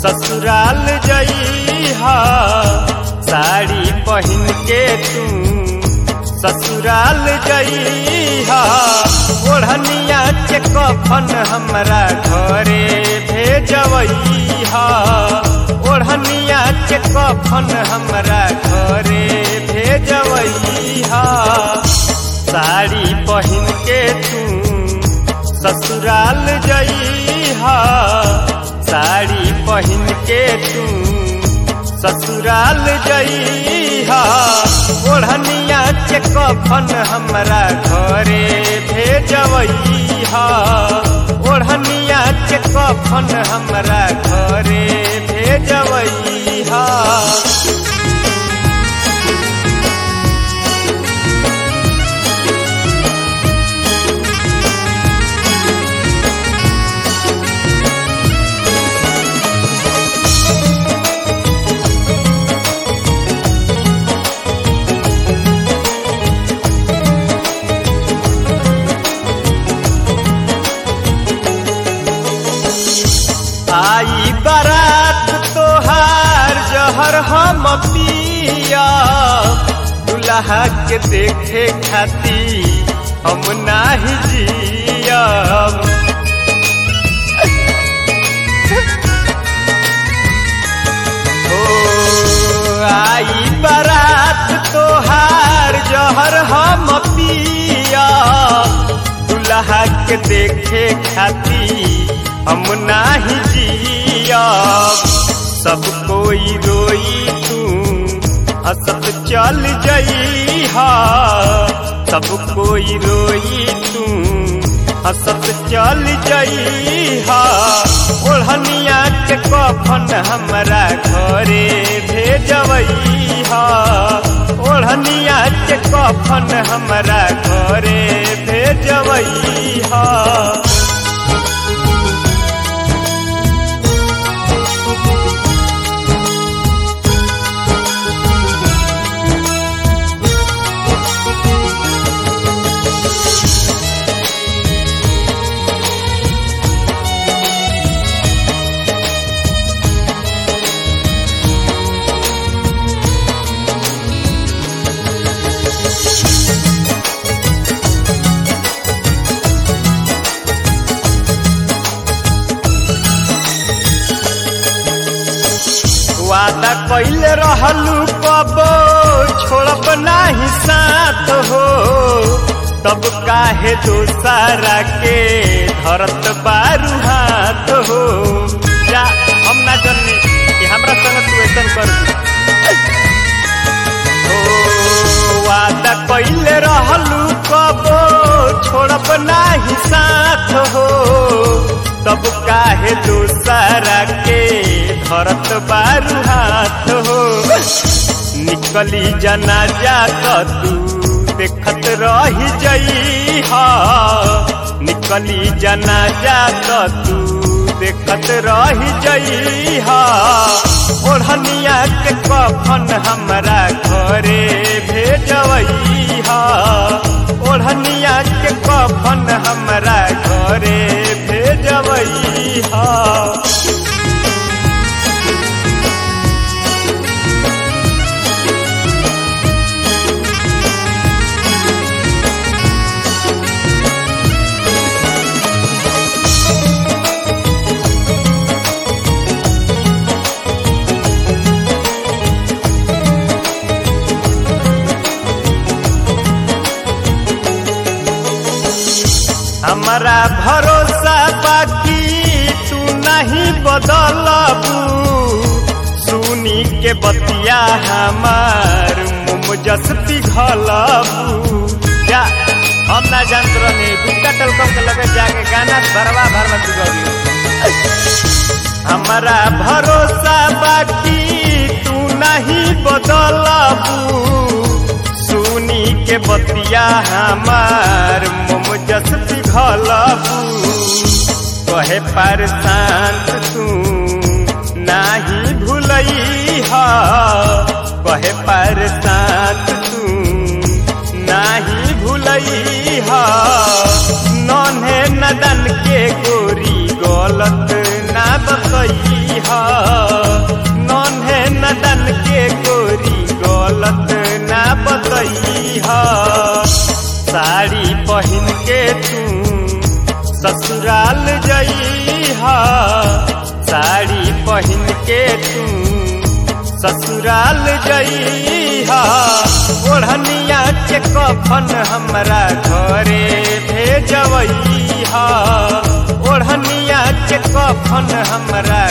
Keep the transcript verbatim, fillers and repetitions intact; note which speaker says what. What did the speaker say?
Speaker 1: ससुराल जइहा साड़ी पहन के तू ससुराल जइहा ओढ़निया के कफन हमरा घरे भेजवइहा ओढ़निया के कफन हमरा घरे भेजवइहा साड़ी पहन के तू ससुराल जइहा साड़ी पहन के तू ससुराल जइहा ओढ़निया के कफन हमरा घरे भेजवइहा ओढ़निया के कफन हमरा घरे भेजवइहा आई बारात तोहार जहर हम पिया दुल्हा के देखे खाती हम नाही जियब ओ आई बारात तोहार जहर हम पिया दुल्हा के देखे खाती हम नाही जियब सब कोई रोई तू हंसत चल जइहा सब कोई रोई तू हंसत चल जइहा ओढ़निया के कफन हमरा घरे भेजवइहा ओढ़निया के कफन हमरा घरे भेजवइहा वादा कइले रहलू कबो छोड़ब नाही साथ हो तब काहे दोसारा के धरत बारू हाथ हो जा हम ना जननी कि हमरा संग तू ऐसन कर ओ वादा कइले रहलू कबो छोड़ब नाही साथ हो तब काहे दोसारा के धरत बारू हाथ हो निकली जनाजा त तू देखत रही जइहा निकली जनाजा त तू देखत रही जइहा ओढ़निया के कफन हमरा घरे भेजवइहा ओढ़निया के कफन हमरा घरे भेजवइहा हमारा भरोसा बाकी तू नहीं बदलबू सुनी के बतिया हमार मुमजस पिघलबू जा हम ना जानत रहनी गुटका टलकम के लगे जाके गाना भरवा भरवा पिघली हमारा भरोसा बाकी तू नहीं बदलबू सुनी के बतिया हमार मुमजस पिघलबू कहे पर शांत तू नाही भूलइहा कहे पर शांत तू नाही भूलइहा नन्हे नदन के गोरी गलत ना बतइहा। ससुराल जइहा साड़ी पहन के तू ससुराल जइहा ओढ़निया के कफन हमरा घरे भेजवइहा ओढ़निया के कफन हमरा